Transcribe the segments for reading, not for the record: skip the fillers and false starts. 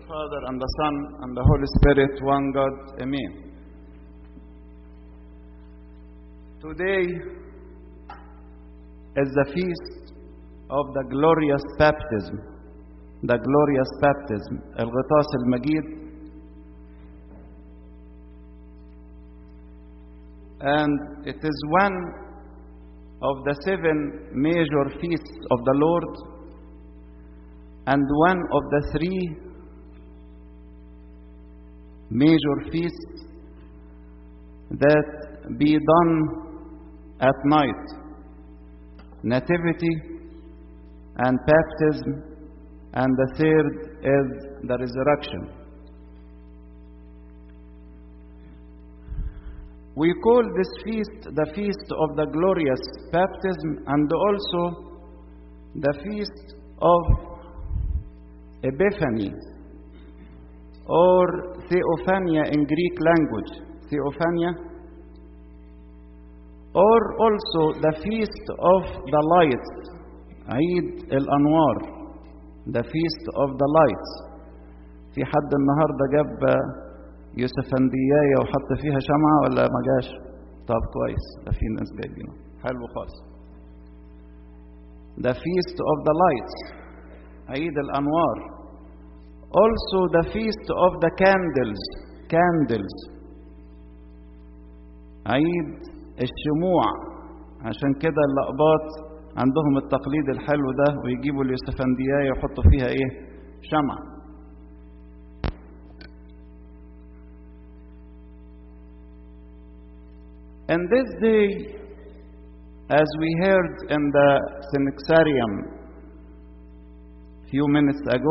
Father, and the Son, and the Holy Spirit, one God. Amen. Today is the feast of the glorious baptism. The glorious baptism, الغطاس المجيد. And it is one of the 7 major feasts of the Lord, and one of the 3 major feasts that be done at night: Nativity and Baptism, and the 3rd is the Resurrection. We call this feast the Feast of the Glorious Baptism, and also the Feast of Epiphany, or Theophania in Greek language, Theophania, or also the Feast of the Lights, Eid al-Anwar, the Feast of the Lights. في حد النهارده جاب يوسفندياية وحط فيها شمعة ولا ما جاش؟ طب كويس، ده في ناس جايبينه، حلو خالص. The Feast of the Lights, Eid al-Anwar. Also the Feast of the Candles, عيد الشموع. عشان كده اللقباط عندهم التقليد الحلو ده، ويجيبوا اليوسفندياية ويحطوا فيها ايه؟ شمع. And this day, as we heard in the Synaxarium few minutes ago,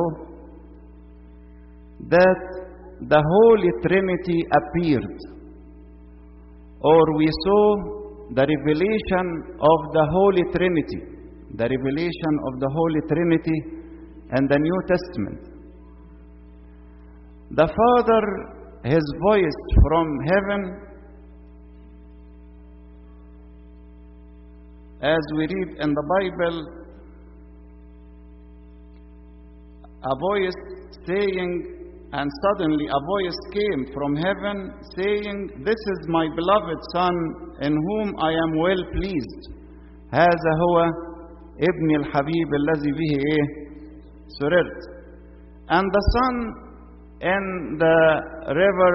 that the Holy Trinity appeared, or we saw the revelation of the Holy Trinity, the revelation of the Holy Trinity in the New Testament. The Father, His voice from heaven, as we read in the Bible, a voice saying, and suddenly a voice came from heaven saying, "This is my beloved Son, in whom I am well pleased. هذا هو ابني الحبيب الذي به سررت." And the Son in the river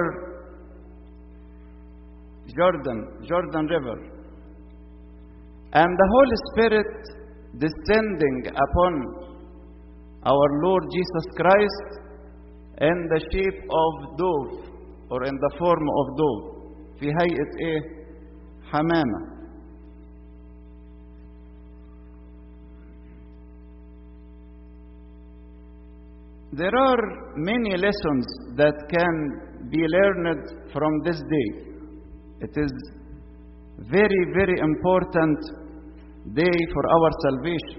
Jordan River, and the Holy Spirit descending upon our Lord Jesus Christ in the shape of dove, or in the form of dove, في هيئة حمامة. There are many lessons that can be learned from this day. It is very, very important day for our salvation.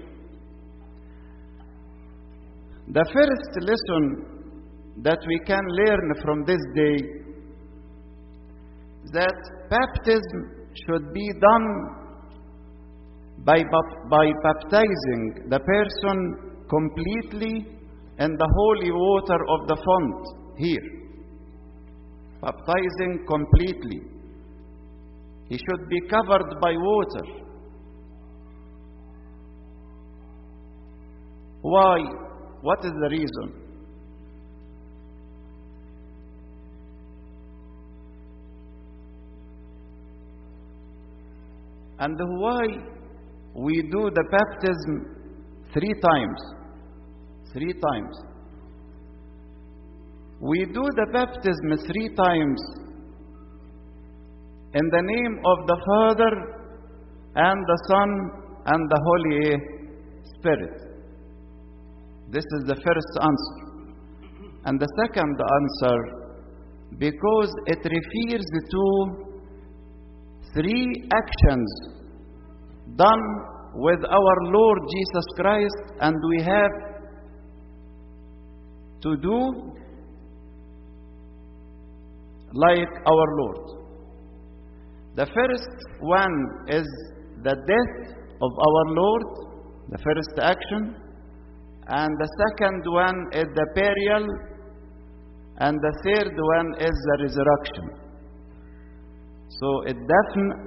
The first lesson that we can learn from this day, that baptism should be done by baptizing the person completely in the holy water of the font here. Baptizing completely. He should be covered by water. Why? What is the reason? And why we do the baptism 3 times? 3 times. We do the baptism 3 times in the name of the Father and the Son and the Holy Spirit. This is the first answer. And the second answer, because it refers to 3 actions done with our Lord Jesus Christ, and we have to do like our Lord. The first one is the death of our Lord, the first action, and the second one is the burial and the third one is the resurrection. So الدفن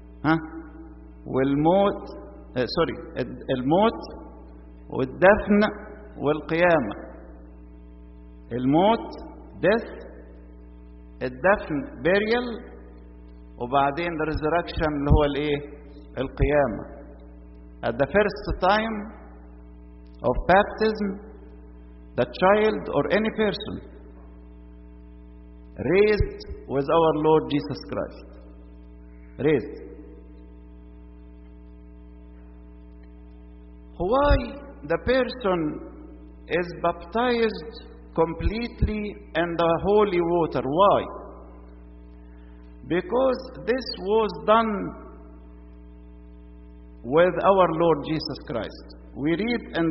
والموت الموت والدفن والقيامة. الموت death، الدفن burial، وبعدين the resurrection اللي هو الايه؟ القيامة. At the first time of baptism, the child or any person raised with our Lord Jesus Christ. Raised. Why the person is baptized completely in the holy water? Why? Because this was done with our Lord Jesus Christ. We read in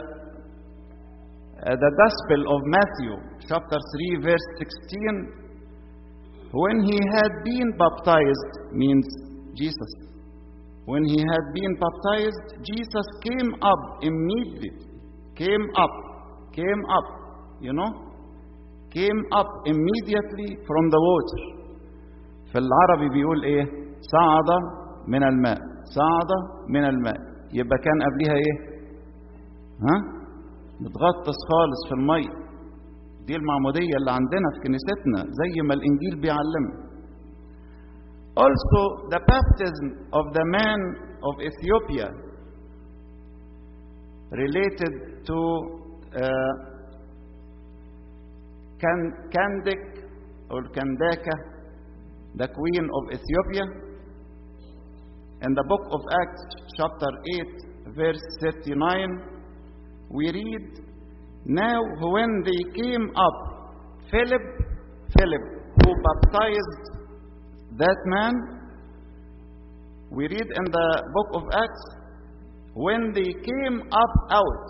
the Gospel of Matthew, chapter 3, verse 16, when he had been baptized, means Jesus. When he had been baptized, Jesus came up immediately. Came up, came up immediately from the water. في العربي بيقول ايه؟ صعد من الماء، صعد من الماء. يبقى كان قبلها ايه؟ متغطس خالص في المية. دي المعمودية اللي عندنا في كنيستنا زي ما الإنجيل بيعلمنا. Also the baptism of the man of Ethiopia related to Candace or Kandaka, the queen of Ethiopia. In the book of Acts chapter 8 verse 39 we read, now when they came up, Philip who baptized that man, we read in the book of Acts, when they came up out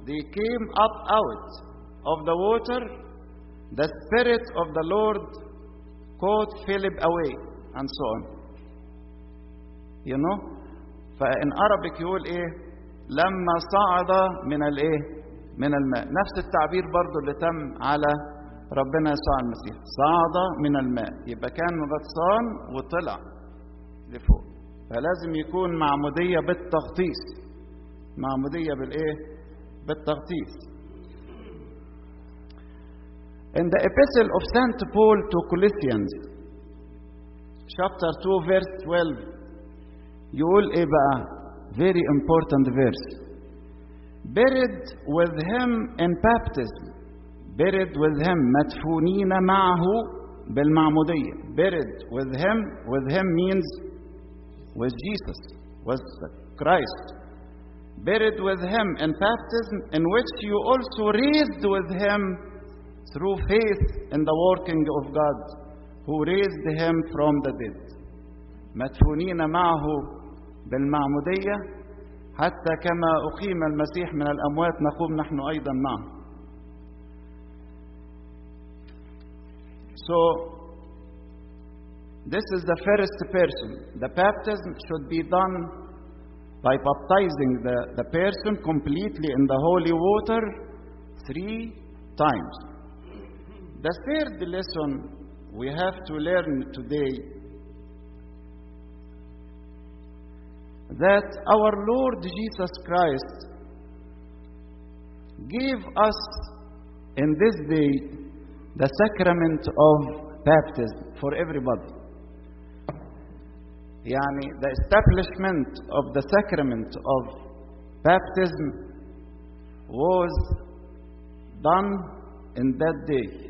of the water, the Spirit of the Lord caught Philip away, and so on. You know? فإن Arabic يقول إيه؟ لما صعد من الإيه؟ من الماء. نفس التعبير برضو اللي تم على ربنا يسوع المسيح. صعد من الماء. يبقى كان غطسان وطلع لفوق. فلازم يكون معمودية بالتغطيس. معمودية بالإيه؟ بالتغطيس. In the epistle of St. Paul to Colossians, chapter 2, verse 12, يقول إيه بقى؟ Very important verse. Buried with him in baptism. Buried with him. مدفونين معه بالمعمودية. Buried with him means with Jesus, with Christ. Buried with him in baptism, in which you also raised with him through faith in the working of God, who raised him from the dead. مدفونين معه بالمعمودية حتى كما أقيم المسيح من الأموات نقوم نحن أيضا معه. So, this is the first person. The baptism should be done by baptizing the person completely in the holy water 3 times. The third lesson we have to learn today, that our Lord Jesus Christ gave us in this day the sacrament of baptism for everybody. يعني the establishment of the sacrament of baptism was done in that day.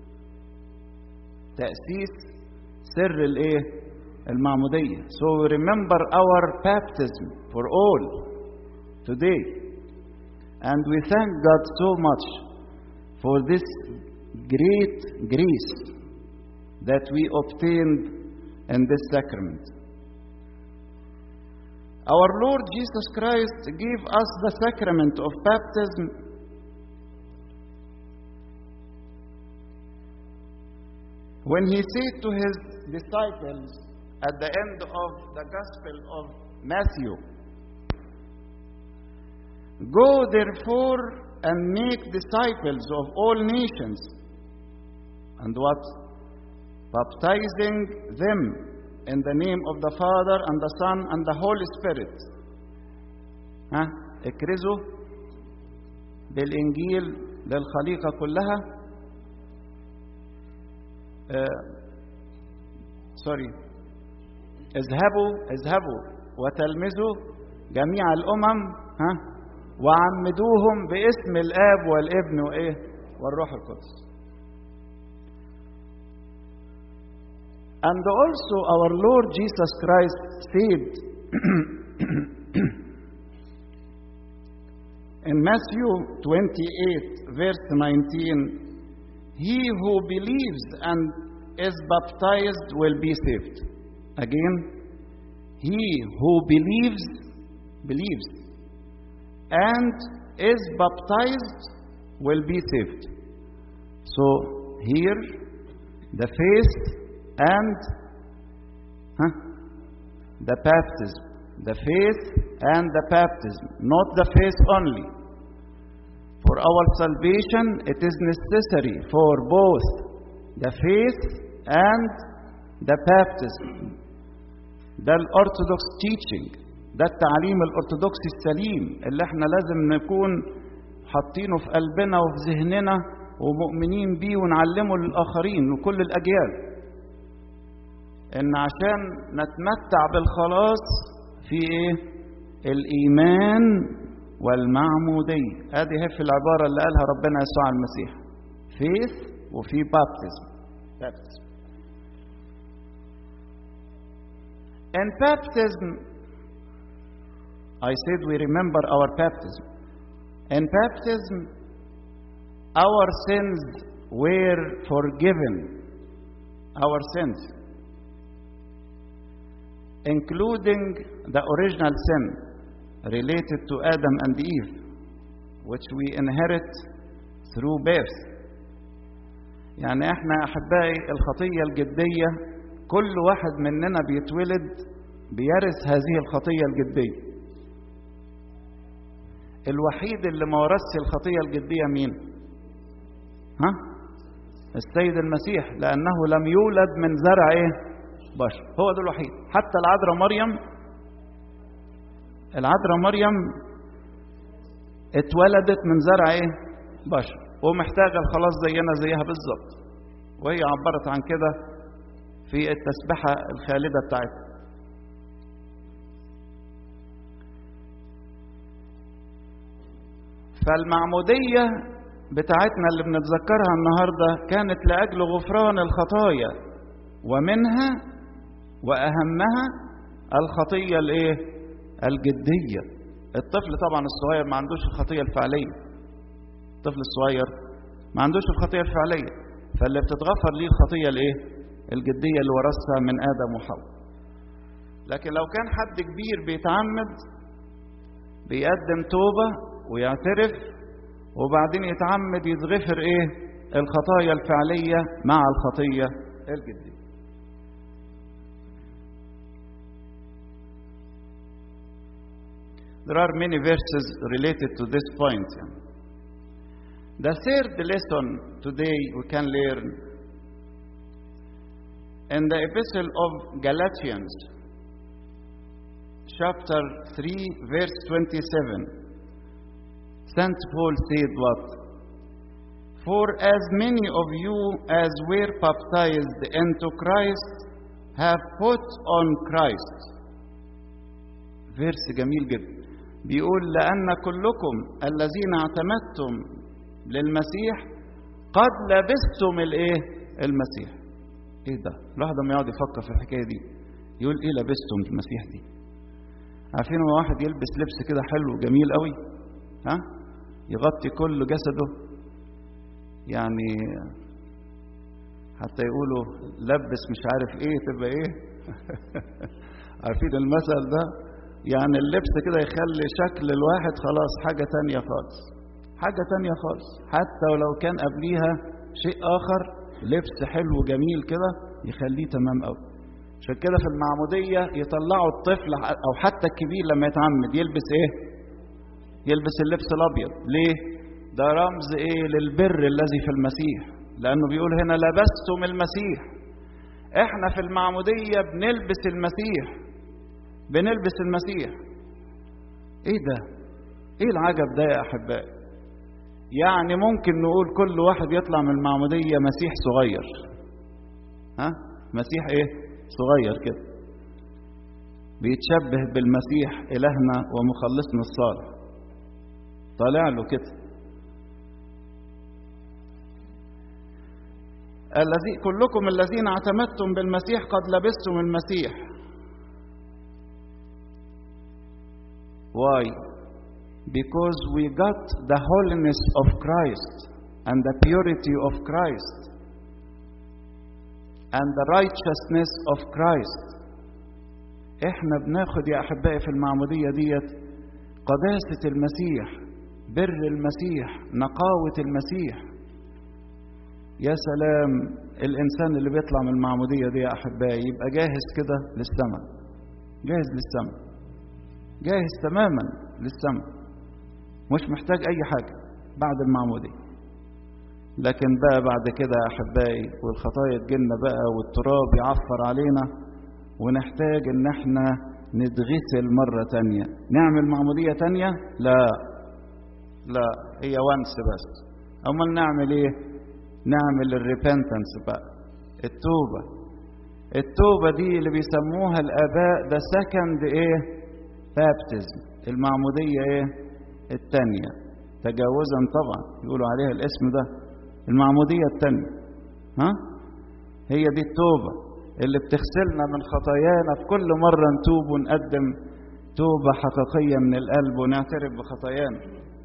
تأسيس سر الايه؟ المعمودية. So we remember our baptism for all today. And we thank God so much for this great grace that we obtained in this sacrament. Our Lord Jesus Christ gave us the sacrament of baptism when he said to his disciples at the end of the Gospel of Matthew, go therefore and make disciples of all nations, And what? Baptizing them in the name of the Father and the Son and the Holy Spirit. اكرزوا بالإنجيل للخليقة كلها. اذهبوا وتلمذوا جميع الأمم وعمدوهم باسم الآب والابن والروح القدس. And also our Lord Jesus Christ said in Matthew 28 verse 19, he who believes and is baptized will be saved. Again, he who believes and is baptized will be saved. So here the faith and the baptism. The faith and the baptism, not the faith only. For our salvation, it is necessary for both the faith and the baptism. ده الأرثوذكس teaching، ده التعليم الأرثوذكسي السليم اللي احنا لازم نكون حاطينه في قلبنا وفي ذهننا ومؤمنين بيه ونعلمه للآخرين وكل الأجيال، إن عشان نتمتع بالخلاص في الإيمان والمعمودية. هذه هي في العبارة اللي قالها ربنا يسوع المسيح، faith وفي baptism. In baptism, I said we remember our baptism. In baptism, our sins were forgiven. Our sins, including the original sin related to Adam and Eve, which we inherit through birth. يعني احنا احبائي الخطية الجدية كل واحد مننا بيتولد بيرث هذه الخطية الجدية. الوحيد اللي ما ورثش الخطية الجدية مين؟ السيد المسيح، لأنه لم يولد من زرع بشر. هو ده الوحيد. حتى العذراء مريم اتولدت من زرع بشر ومحتاجة الخلاص زيها بالظبط، وهي عبرت عن كده في التسبحة الخالدة بتاعتها. فالمعمودية بتاعتنا اللي بنتذكرها النهاردة كانت لأجل غفران الخطايا، ومنها وأهمها الخطية الجدية. الطفل طبعا الصغير ما عندوش الخطية الفعلية، الطفل الصغير ما عندوش الخطية الفعلية، فاللي بتتغفر ليه الخطية الجدية اللي ورثها من آدم وحواء. لكن لو كان حد كبير بيتعمد بيقدم توبة ويعترف وبعدين يتعمد يتغفر الخطايا الفعلية مع الخطية الجدية. There are many verses related to this point. The third lesson today we can learn in the Epistle of Galatians, chapter 3, verse 27. St. Paul said what? For as many of you as were baptized into Christ have put on Christ. Verse جميل جدا. بيقول لأن كلكم الذين اعتمدتم للمسيح قد لبستم المسيح. ده؟ الواحد لما يقعد يفكر في الحكاية دي يقول لبستم المسيح دي؟ عارفين هو واحد يلبس لبس كده حلو جميل قوي، يغطي كل جسده، يعني حتى يقولوا لبس مش عارف تبقى عارفين المثل ده؟ يعني اللبس كده يخلي شكل الواحد خلاص حاجة تانية خالص، حتى ولو كان قبليها شيء آخر، لبس حلو جميل كده يخليه تمام قوي. عشان كده في المعمودية يطلعوا الطفل أو حتى الكبير لما يتعمد يلبس يلبس اللبس الأبيض. ليه؟ ده رمز للبر الذي في المسيح، لأنه بيقول هنا لبستم المسيح. احنا في المعمودية بنلبس المسيح، بنلبس المسيح. ايه ده؟ ايه العجب ده يا احبائي؟ يعني ممكن نقول كل واحد يطلع من المعمودية مسيح صغير، مسيح ايه؟ صغير كده، بيتشبه بالمسيح إلهنا ومخلصنا الصالح، طالع له كده. كلكم الذين اعتمدتم بالمسيح قد لبستم المسيح. Why? Because we got the holiness of Christ and the purity of Christ and the righteousness of Christ. احنا بناخد يا احبائي في المعمودية ديت قداسة المسيح، بر المسيح، نقاوة المسيح. يا سلام، الانسان اللي بيطلع من المعمودية دي يا احبائي يبقى جاهز كده للسماء، جاهز للسماء، جاهز تماما للسماء، مش محتاج اي حاجة بعد المعمودية. لكن بقى بعد كده يا احبائي والخطايا تجيلنا بقى والتراب يعفر علينا ونحتاج ان احنا نتغسل مرة تانية، نعمل معمودية تانية؟ لا، هي وانس بس. امال نعمل ايه؟ نعمل الريبنتنس بقى، التوبة دي اللي بيسموها الآباء ده سكند ايه؟ بابتزم، المعمودية ايه؟ التانية، تجاوزا طبعا يقولوا عليها الاسم ده، المعمودية التانية. هي دي التوبة اللي بتغسلنا من خطايانا في كل مرة نتوب ونقدم توبة حقيقية من القلب ونعترف بخطايانا.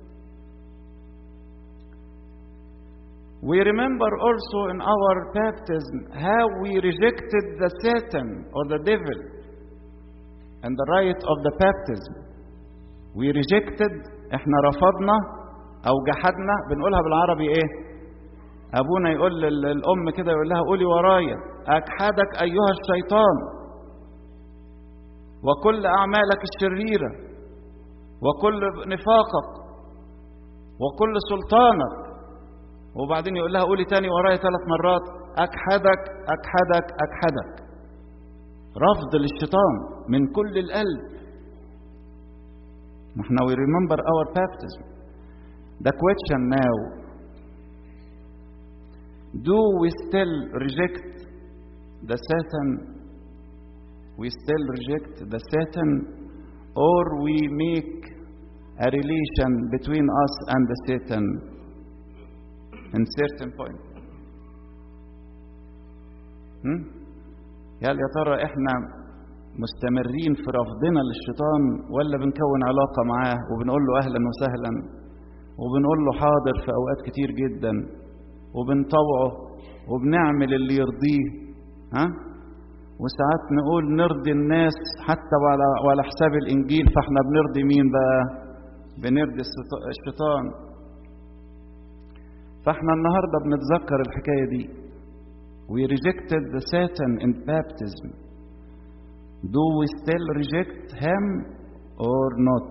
We remember also in our baptism how we rejected the Satan or the devil and the rite of the baptism. We rejected، احنا رفضنا او جحدنا، بنقولها بالعربي ايه؟ ابونا يقول للام كده، يقول لها قولي ورايا: اجحدك ايها الشيطان وكل اعمالك الشريرة وكل نفاقك وكل سلطانك. وبعدين يقول لها قولي تاني ورايا 3 مرات: اجحدك اجحدك اجحدك. رفض للشيطان من كل القلب. نحن we remember our baptism. The question now, do we still reject the Satan? We still reject the Satan, or we make a relation between us and the Satan in certain point? هل يا ترى احنا مستمرين في رفضنا للشيطان، ولا بنكون علاقة معاه وبنقول له اهلا وسهلا وبنقول له حاضر في اوقات كتير جدا وبنطوعه وبنعمل اللي يرضيه؟ وساعات نقول نرضي الناس حتى وعلى حساب الانجيل، فاحنا بنرضي مين بقى؟ بنرضي الشيطان. فاحنا النهارده بنتذكر الحكايه دي. We rejected the Satan in baptism. Do we still reject him or not?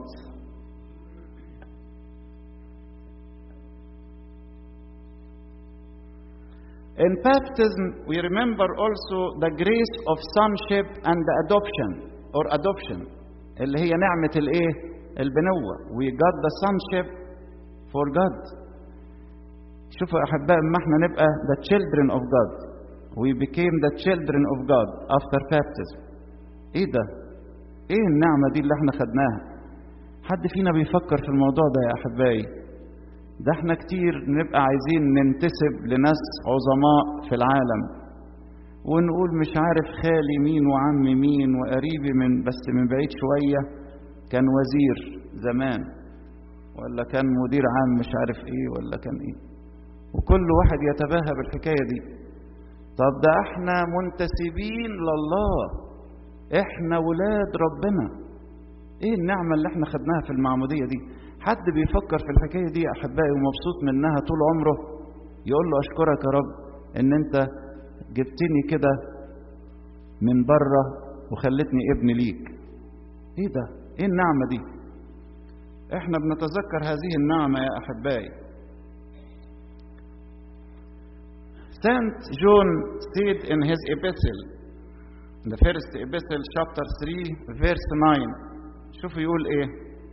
In baptism, we remember also the grace of sonship and the adoption or adoption، اللي هي نعمة الايه؟ البنوة. We got the sonship for God. شوفوا يا أحباء، ما احنا نبقى the children of God. We became the children of God after baptism. ايه ده؟ ايه النعمة دي اللي احنا خدناها؟ حد فينا بيفكر في الموضوع ده يا أحبائي؟ ده احنا كتير نبقى عايزين ننتسب لناس عظماء في العالم ونقول مش عارف خالي مين وعمي مين وقريبي بس من بعيد شوية كان وزير زمان، ولا كان مدير عام مش عارف ايه، ولا كان ايه، وكل واحد يتباهى بالحكاية دي. طب ده احنا منتسبين لله، احنا ولاد ربنا. ايه النعمة اللي احنا خدناها في المعمودية دي؟ حد بيفكر في الحكاية دي يا أحبائي ومبسوط منها طول عمره؟ يقول له أشكرك يا رب إن أنت جبتني كده من بره وخلتني ابن ليك. إيه ده؟ إيه النعمة دي؟ إحنا بنتذكر هذه النعمة يا أحبائي. Saint John said in his epistle, in the first epistle, chapter 3, verse 9. شوفوا يقول ايه؟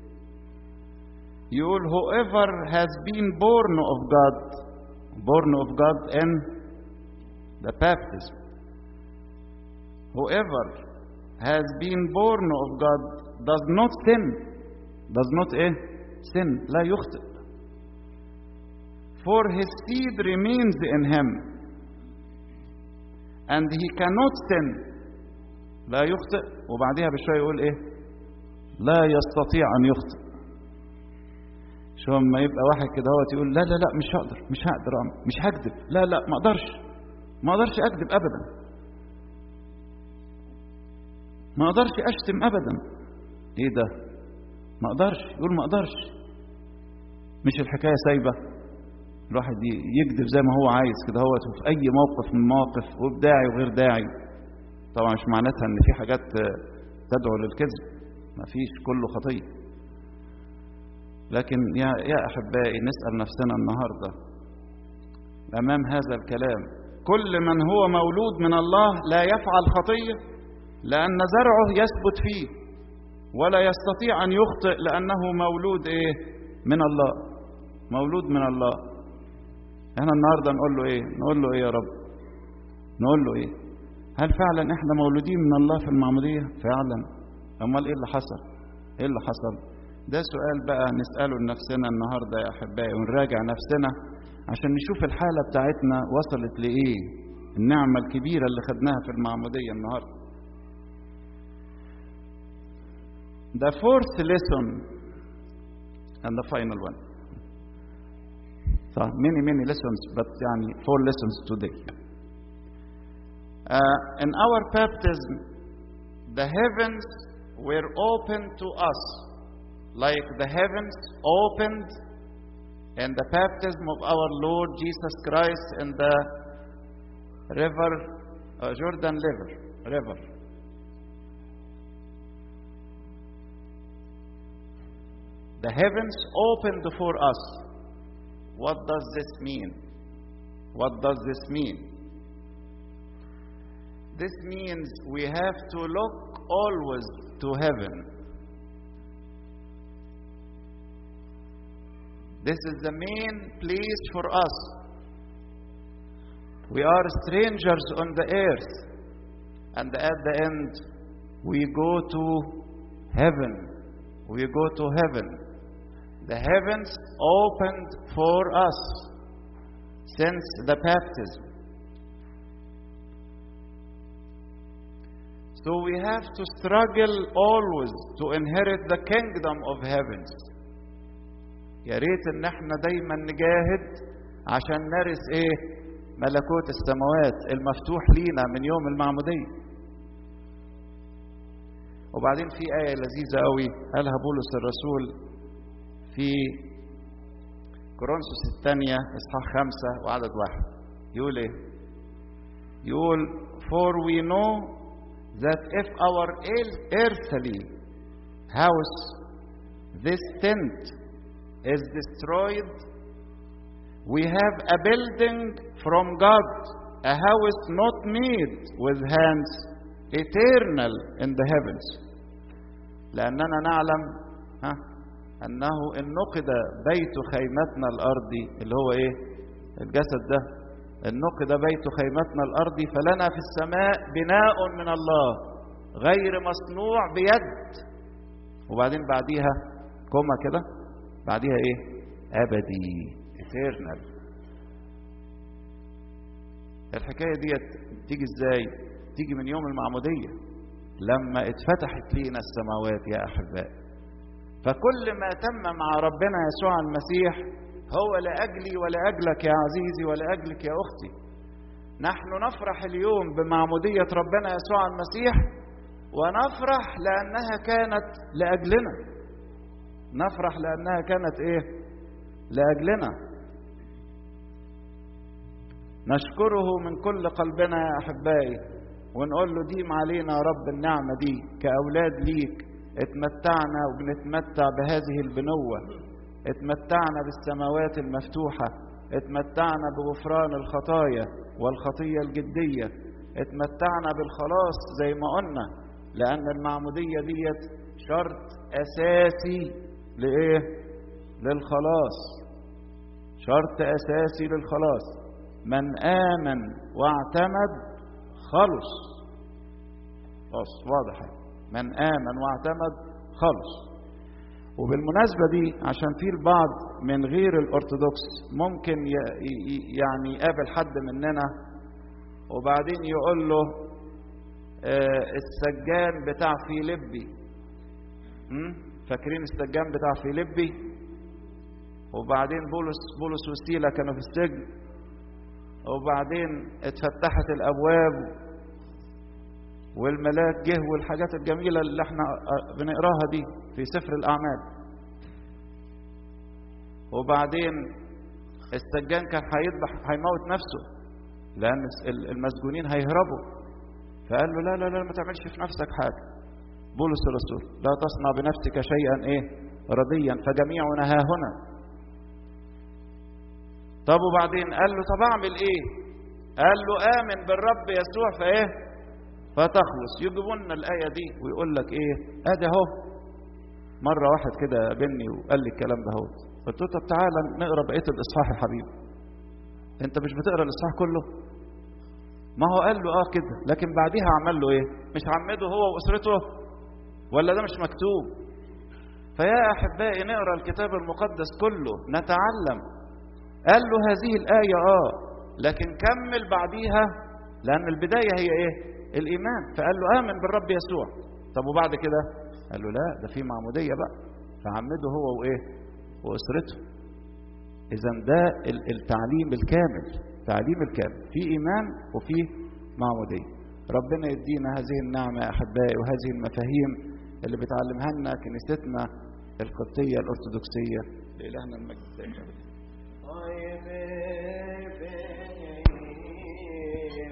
يقول whoever has been born of God in the baptism. Whoever has been born of God does not sin. Does not sin. لا يخطئ. For his seed remains in him. And he cannot sin. لا يخطئ. وبعدها بشوية يقول ايه؟ لا يستطيع ان يخطئ. شو ما يبقى واحد كده هو يقول لا مش هقدر اعمل، مش هكذب، لا ما اقدرش اكذب ابدا، ما اقدرش اشتم ابدا. ايه ده؟ ما اقدرش، يقول ما اقدرش. مش الحكايه سايبه الواحد يكذب زي ما هو عايز كده هو في اي موقف من المواقف، وبداعي وغير داعي. طبعا مش معناتها ان في حاجات تدعو للكذب، ما فيش، كله خطيه. لكن يا احبائي نسال نفسنا النهارده امام هذا الكلام، كل من هو مولود من الله لا يفعل خطيه لان زرعه يثبت فيه، ولا يستطيع ان يخطئ لانه مولود من الله، مولود من الله. احنا النهارده نقول له ايه يا رب؟ نقول له ايه؟ هل فعلا احنا مولودين من الله في المعموديه؟ فعلا. امال ايه اللي حصل؟ ايه اللي حصل؟ ده سؤال بقى نساله لنفسنا النهارده يا احبائي، ونراجع نفسنا عشان نشوف الحاله بتاعتنا وصلت لايه، النعمه الكبيره اللي خدناها في المعموديه النهارده. The fourth lesson and the final one. So many lessons, but يعني 4 lessons today. In our baptism, the heavens were open to us, like the heavens opened in the baptism of our Lord Jesus Christ in the river, Jordan River. The heavens opened for us. What does this mean? What does this mean? This means we have to look always to heaven. This is the main place for us. We are strangers on the earth, and at the end we go to heaven. We go to heaven. The heavens opened for us since the baptism. So we have to struggle always to inherit the kingdom of heavens. يا ريت ان احنا دايما نجاهد عشان نرث ملكوت السماوات المفتوح لينا من يوم المعمودية. وبعدين في آية لذيذة قوي قالها بولس الرسول في كورنثوس الثانية إصحاح 5 وعدد 1. يقول ايه؟ يقول for we know that if our earthly house, this tent, is destroyed, we have a building from God, a house not made with hands, eternal in the heavens. لأننا نعلم أنه إن نقد بيت خيمتنا الأرضي، اللي هو الجسد ده، إن نقد بيت خيمتنا الأرضي فلنا في السماء بناء من الله غير مصنوع بيد. وبعدين بعديها كوما كده، بعديها أبدي، eternal. الحكاية دي تيجي ازاي؟ تيجي من يوم المعمودية لما اتفتحت لينا السماوات يا أحبائي. فكل ما تم مع ربنا يسوع المسيح هو لأجلي ولأجلك يا عزيزي ولأجلك يا أختي. نحن نفرح اليوم بمعمودية ربنا يسوع المسيح، ونفرح لأنها كانت لأجلنا. نفرح لأنها كانت لأجلنا. نشكره من كل قلبنا يا أحبائي، ونقول له ديم علينا يا رب النعمة دي كأولاد ليك. اتمتعنا وبنتمتع بهذه البنوة، اتمتعنا بالسماوات المفتوحة اتمتعنا بغفران الخطايا والخطية الجدية، اتمتعنا بالخلاص زي ما قلنا، لأن المعمودية ديت شرط أساسي لإيه؟ للخلاص، شرط أساسي للخلاص. من آمن واعتمد خلص. خلاص واضح، من آمن واعتمد خلص. وبالمناسبة دي عشان في البعض من غير الأرثوذكس ممكن يعني يقابل حد مننا وبعدين يقول له السجان بتاع فيليبي، فاكرين السجان بتاع فيليبي؟ وبعدين بولس وسيلة كانوا في السجن، وبعدين اتفتحت الأبواب والملاك جه والحاجات الجميلة اللي احنا بنقراها دي في سفر الأعمال. وبعدين السجان كان هيموت نفسه لأن المسجونين هيهربوا، فقال له لا لا لا ما تعملش في نفسك حاجة. بولس الرسول: لا تصنع بنفسك شيئا رديا فجميعنا ها هنا. طب وبعدين قال له طب اعمل ايه؟ قال له آمن بالرب يسوع فتخلص. يجيبوا لنا الآية دي ويقول لك ادي اهو. مرة واحد كده قابلني وقال لي الكلام ده اهو، قلت له طب تعالى نقرا بقية الإصحاح يا حبيبي، انت مش بتقرا الإصحاح كله؟ ما هو قال له كده، لكن بعديها عمل له مش عمده هو وأسرته؟ ولا ده مش مكتوب؟ فيا أحبائي نقرا الكتاب المقدس كله نتعلم. قال له هذه الآية لكن كمل بعديها، لأن البداية هي الإيمان. فقال له آمن بالرب يسوع. طب وبعد كده؟ قال له لا ده في معمودية بقى، فعمده هو وأسرته. إذا ده التعليم الكامل، تعليم الكامل في إيمان وفي معمودية. ربنا يدينا هذه النعمة يا أحبائي وهذه المفاهيم اللي بتعلمها لنا كنيستنا القبطية الأرثوذكسية. لإلهنا المجد.